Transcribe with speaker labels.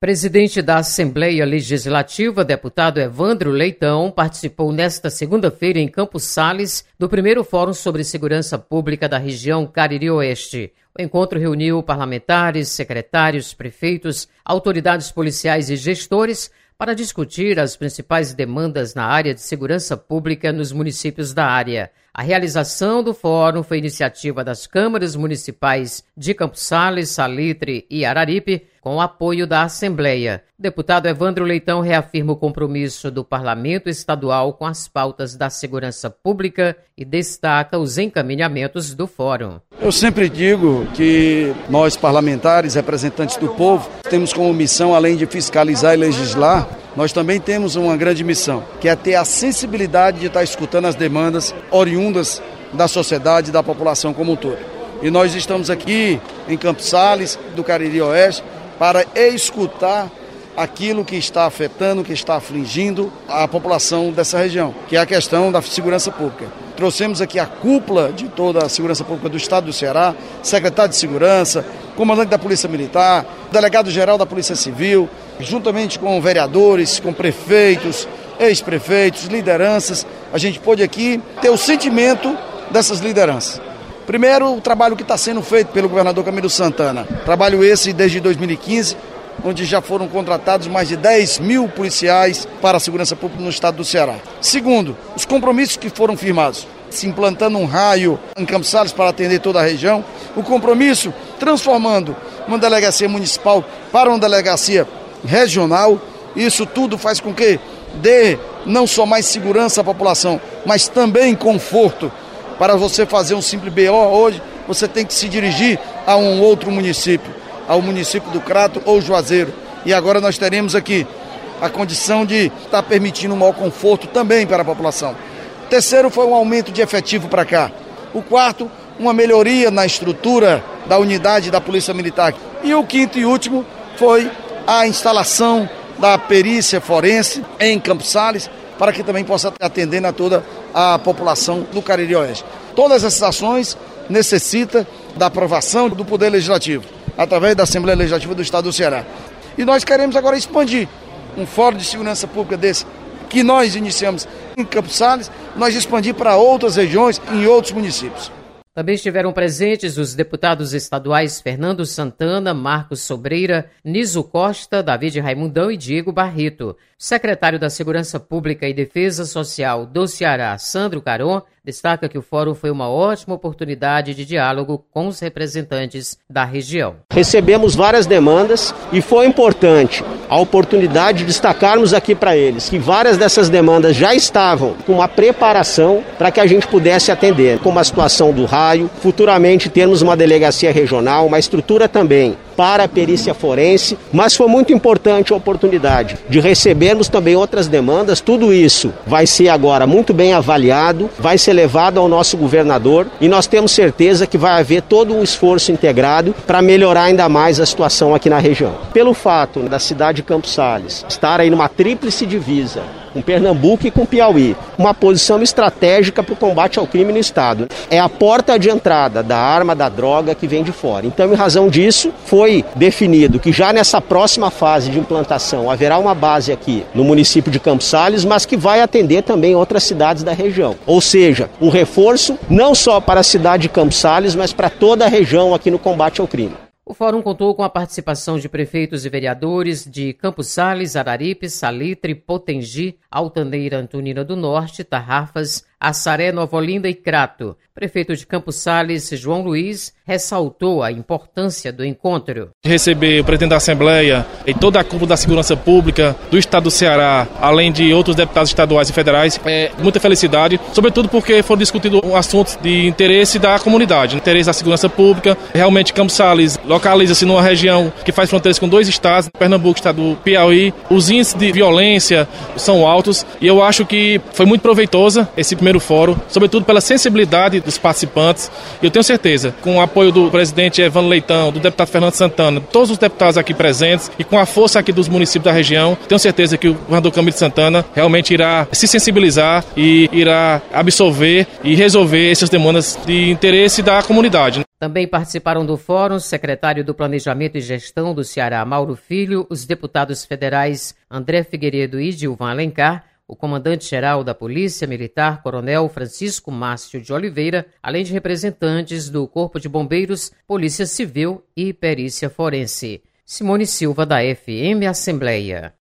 Speaker 1: Presidente da Assembleia Legislativa, deputado Evandro Leitão, participou nesta segunda-feira em Campos Sales do primeiro Fórum sobre Segurança Pública da região Cariri-Oeste. O encontro reuniu parlamentares, secretários, prefeitos, autoridades policiais e gestores para discutir as principais demandas na área de segurança pública nos municípios da área. A realização do fórum foi iniciativa das câmaras municipais de Campos Sales, Salitre e Araripe, com o apoio da Assembleia. O deputado Evandro Leitão reafirma o compromisso do Parlamento Estadual com as pautas da segurança pública e destaca os encaminhamentos do fórum.
Speaker 2: Eu sempre digo que nós, parlamentares, representantes do povo, temos como missão, além de fiscalizar e legislar, nós também temos uma grande missão, que é ter a sensibilidade de estar escutando as demandas oriundas da sociedade e da população como um todo. E nós estamos aqui em Campos Sales, do Cariri-Oeste, para escutar aquilo que está afetando, que está afligindo a população dessa região, que é a questão da segurança pública. Trouxemos aqui a cúpula de toda a segurança pública do estado do Ceará, secretário de segurança, comandante da Polícia Militar, delegado-geral da Polícia Civil, juntamente com vereadores, com prefeitos, ex-prefeitos, lideranças. A gente pôde aqui ter o sentimento dessas lideranças. Primeiro, o trabalho que está sendo feito pelo governador Camilo Santana. Trabalho esse desde 2015, onde já foram contratados mais de 10 mil policiais para a segurança pública no estado do Ceará. Segundo, os compromissos que foram firmados, se implantando um raio em Campos Sales para atender toda a região, o compromisso transformando uma delegacia municipal para uma delegacia regional. Isso tudo faz com que dê não só mais segurança à população, mas também conforto. Para você fazer um simples BO hoje, você tem que se dirigir a um outro município, ao município do Crato ou Juazeiro. E agora nós teremos aqui a condição de estar permitindo um maior conforto também para a população. Terceiro foi um aumento de efetivo para cá. O quarto, uma melhoria na estrutura da unidade da Polícia Militar. E o quinto e último foi a instalação da perícia forense em Campos Sales, para que também possa atender a toda a população do Cariri-Oeste. Todas essas ações necessitam da aprovação do Poder Legislativo, através da Assembleia Legislativa do Estado do Ceará. E nós queremos agora expandir um fórum de segurança pública desse, que nós iniciamos em Campos Sales, nós expandir para outras regiões e em outros municípios.
Speaker 1: Também estiveram presentes os deputados estaduais Fernando Santana, Marcos Sobreira, Niso Costa, David Raimundão e Diego Barreto. O secretário da Segurança Pública e Defesa Social do Ceará, Sandro Caron, destaca que o fórum foi uma ótima oportunidade de diálogo com os representantes da região.
Speaker 3: Recebemos várias demandas e foi importante a oportunidade de destacarmos aqui para eles que várias dessas demandas já estavam com uma preparação para que a gente pudesse atender, como a situação do raio, futuramente termos uma delegacia regional, uma estrutura também para a perícia forense, mas foi muito importante a oportunidade de recebermos também outras demandas. Tudo isso vai ser agora muito bem avaliado, vai ser levado ao nosso governador e nós temos certeza que vai haver todo um esforço integrado para melhorar ainda mais a situação aqui na região. Pelo fato da cidade de Campos Sales estar aí numa tríplice divisa, com Pernambuco e com Piauí, uma posição estratégica para o combate ao crime no estado. É a porta de entrada da arma, da droga que vem de fora. Então, em razão disso, foi definido que já nessa próxima fase de implantação haverá uma base aqui no município de Campos Sales, mas que vai atender também outras cidades da região. Ou seja, um reforço não só para a cidade de Campos Sales, mas para toda a região aqui no combate ao crime.
Speaker 1: O fórum contou com a participação de prefeitos e vereadores de Campos Sales, Araripe, Salitre, Potengi, Altaneira, Antonina do Norte, Tarrafas, Assaré, Nova Olinda e Crato. Prefeito de Campos Sales, João Luiz, ressaltou a importância do encontro.
Speaker 4: Receber o presidente da Assembleia e toda a cúpula da segurança pública do estado do Ceará, além de outros deputados estaduais e federais, é muita felicidade, sobretudo porque foram discutidos assuntos de interesse da comunidade, interesse da segurança pública. Realmente Campos Sales localiza-se numa região que faz fronteiras com dois estados, Pernambuco e estado do Piauí. Os índices de violência são altos e eu acho que foi muito proveitosa esse primeiro fórum, sobretudo pela sensibilidade dos participantes. Eu tenho certeza, com o apoio do presidente Evandro Leitão, do deputado Fernando Santana, todos os deputados aqui presentes e com a força aqui dos municípios da região, tenho certeza que o governador Camilo Santana realmente irá se sensibilizar e irá absorver e resolver essas demandas de interesse da comunidade.
Speaker 1: Também participaram do fórum o secretário do Planejamento e Gestão do Ceará, Mauro Filho, os deputados federais André Figueiredo e Gilvan Alencar, o comandante-geral da Polícia Militar, Coronel Francisco Márcio de Oliveira, além de representantes do Corpo de Bombeiros, Polícia Civil e Perícia Forense. Simone Silva, da FM Assembleia.